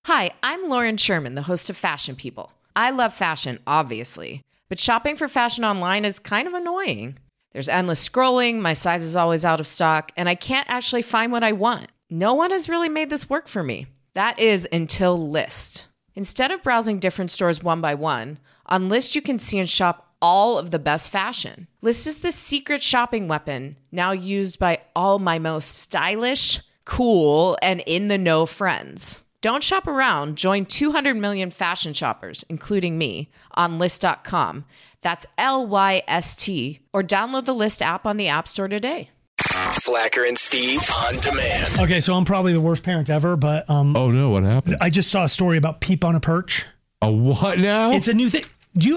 Hi, I'm Lauren Sherman, the host of Fashion People. I love fashion, obviously, but shopping for fashion online is kind of annoying. There's endless scrolling, my size is always out of stock, and I can't actually find what I want. No one has really made this work for me. That is until Lyst. Instead of browsing different stores one by one, on Lyst you can see and shop all of the best fashion. Lyst is the secret shopping weapon, now used by all my most stylish, cool, and in-the-know friends. Don't shop around. Join 200 million fashion shoppers, including me, on Lyst.com. That's Lyst, or download the Lyst app on the App Store today. Slacker and Steve on demand. Okay, so I'm probably the worst parent ever, but oh no, what happened? I just saw a story about Peep on a Perch. A what now? It's a new thing.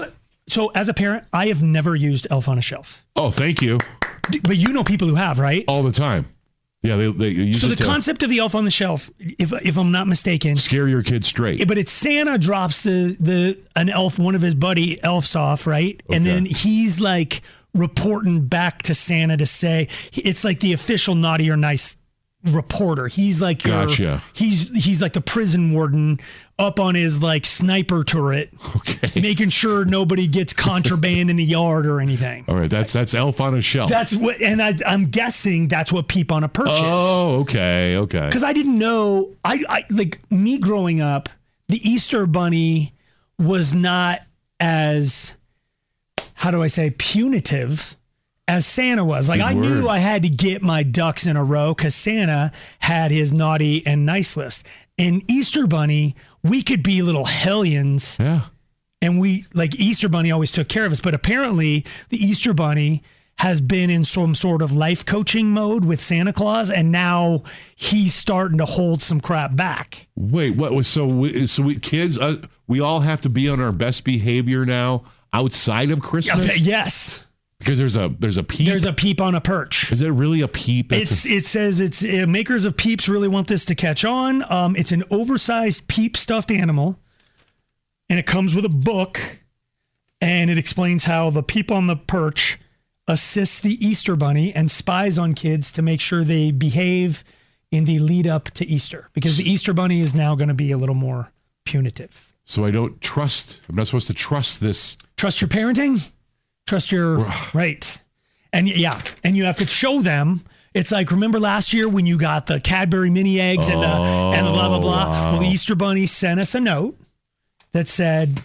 So as a parent, I have never used Elf on a Shelf. Oh, thank you. But you know people who have, right? All the time. Yeah, they use so it the concept of the Elf on the Shelf, if I'm not mistaken, scare your kids straight. But it's Santa drops an elf, one of his buddy elves off, right? Okay. And then he's like reporting back to Santa to say it's like the official naughty or nice reporter. He's like gotcha. He's like the prison warden up on his like sniper turret, okay, making sure nobody gets contraband in the yard or anything. All right, that's Elf on a Shelf. That's what, and I'm guessing that's what Peep on a Perch is. Oh, okay. Because I didn't know. I like me growing up, the Easter Bunny was not as, how do I say, punitive as Santa was. Like, I knew I had to get my ducks in a row because Santa had his naughty and nice list. And Easter Bunny, we could be little hellions. Yeah. And Easter Bunny always took care of us. But apparently the Easter Bunny has been in some sort of life coaching mode with Santa Claus. And now he's starting to hold some crap back. Wait, what was we kids, we all have to be on our best behavior now outside of Christmas? Okay, yes. Because there's a peep. There's a Peep on a Perch. Is it really a peep? It says it's makers of Peeps really want this to catch on. It's an oversized Peep stuffed animal, and it comes with a book, and it explains how the Peep on the Perch assists the Easter Bunny and spies on kids to make sure they behave in the lead up to Easter, because the Easter Bunny is now going to be a little more punitive. So I'm not supposed to trust this. Trust your parenting? Trust your right. And you have to show them. It's like, remember last year when you got the Cadbury mini eggs and the blah, blah, blah. Wow. Well, the Easter Bunny sent us a note that said,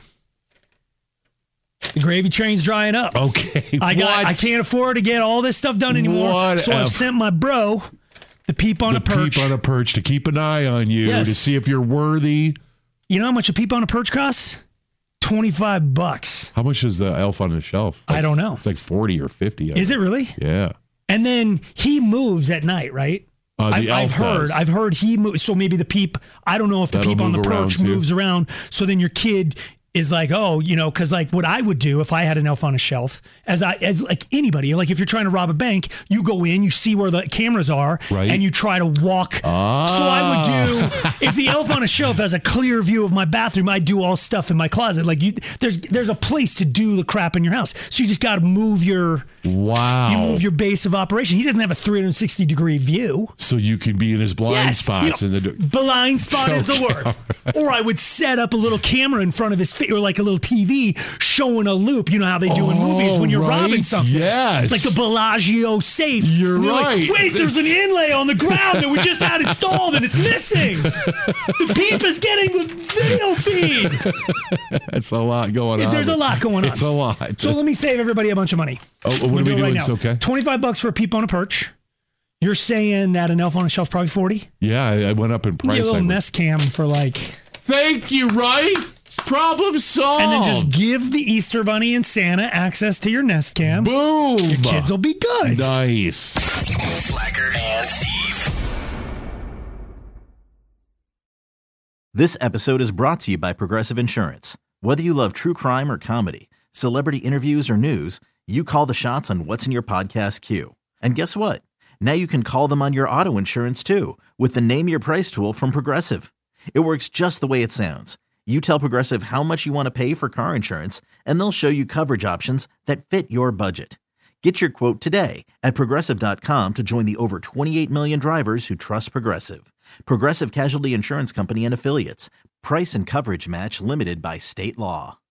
the gravy train's drying up. Okay. I can't afford to get all this stuff done anymore. So I've sent my bro the Peep on a Perch. Peep on a Perch to keep an eye on you, to see if you're worthy. You know how much a Peep on a Perch costs? $25. How much is the Elf on the Shelf? I don't know. It's like 40 or 50. Is it really? Yeah. And then he moves at night, right? I've heard he moves. So maybe the Peep, I don't know if the Peep on the Perch moves around. So then your kid is like, oh, because like what I would do if I had an Elf on a Shelf, as like anybody, like if you're trying to rob a bank, you go in, you see where the cameras are, right, and you try to walk. So I would do, if the Elf on a Shelf has a clear view of my bathroom, I do all stuff in my closet. Like there's a place to do the crap in your house. So you just got to move your base of operation. He doesn't have a 360 degree view. So you can be in his blind spots. Blind spot is the word. Or I would set up a little camera in front of his face, or like a little TV showing a loop. You know how they do in movies when you're robbing something. Yes. Like the Bellagio safe. You're right. Like, wait, there's an inlay on the ground that we just had installed and it's missing. The Peep is getting the video feed. That's a lot going on. There's a lot going on. It's a lot. So let me save everybody a bunch of money. Oh, what are we doing? Right now. Okay. $25 for a Peep on a Perch. You're saying that an Elf on a Shelf probably 40? Yeah, I went up in price. Get a little Nest Cam for like... Thank you, right? Problem solved. And then just give the Easter Bunny and Santa access to your Nest Cam. Boom. Your kids will be good. Nice. Slacker and Steve. This episode is brought to you by Progressive Insurance. Whether you love true crime or comedy, celebrity interviews or news, you call the shots on what's in your podcast queue. And guess what? Now you can call them on your auto insurance too with the Name Your Price tool from Progressive. It works just the way it sounds. You tell Progressive how much you want to pay for car insurance, and they'll show you coverage options that fit your budget. Get your quote today at Progressive.com to join the over 28 million drivers who trust Progressive. Progressive Casualty Insurance Company and Affiliates. Price and coverage match limited by state law.